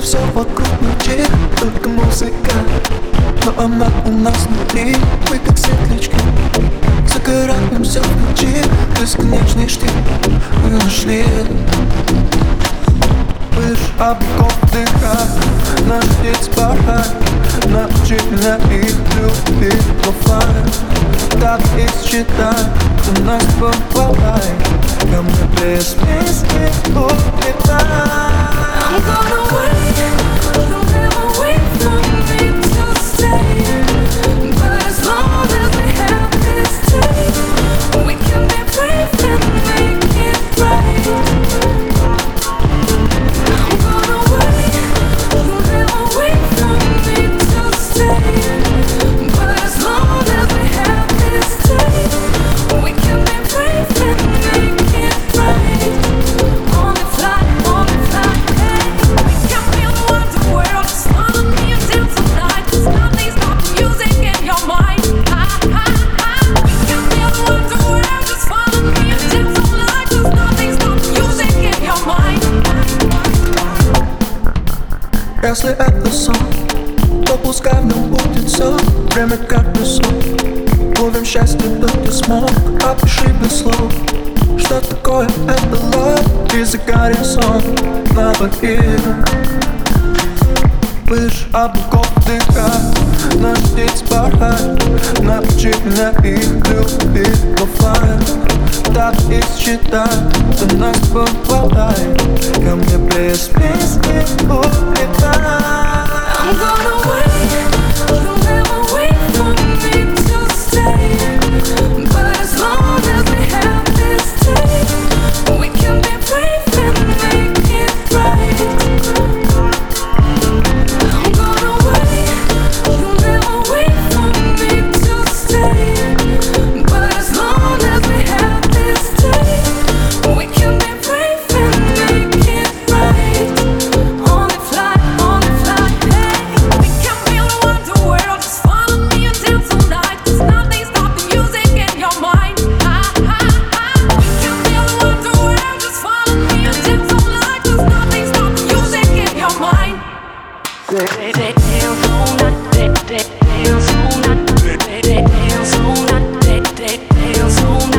все вокруг молчит, только музыка. Но она у нас внутри, мы как светлячки. Загораемся в ночи, бесконечный штиль мы нашли. Лишь облаков дыха, наш птиц порхай. Научи меня их любить в оффлайн. Так и считай, что нас бывает. Ко мне без песни улетай. I'm gonna wait, don't ever wait for me to stay. But as long as we have this taste, we can be brave and make it right. I'm gonna wait, don't ever wait for me to stay. But as long as we have this taste, we can be brave and make it right. On the fly, hey. We can feel the world just follow me and dance all night. There's nothing stop the music in your mind. We can feel the world just follow me and dance all night. There's nothing stop the music in your mind. Если это сон, то пускай в нем будет все. Время как песок, ловим счастье, да ты смог. Опиши без слов, что такое это love. И за горизонт на воде. Лишь облаков дыха, наш птиц порхай. Научи меня их любить в оффлайн. Так и считай, что нас бывает. Ко мне без песни улетай. I'm gonna wait, don't ever wait for me to stay. But as long as we have this taste, we can be brave and make it right. I'm gonna wait, don't ever wait for me to stay. But as long as we have this taste, we can be brave and make it right. On the fly, hey. We can feel the world just follow me and dance all night. There's nothing stop the music in your mind. We can feel the world just follow me and dance all night. There's nothing stop the music in your mind. Dance all night, dance all night, dance all night, dance all night.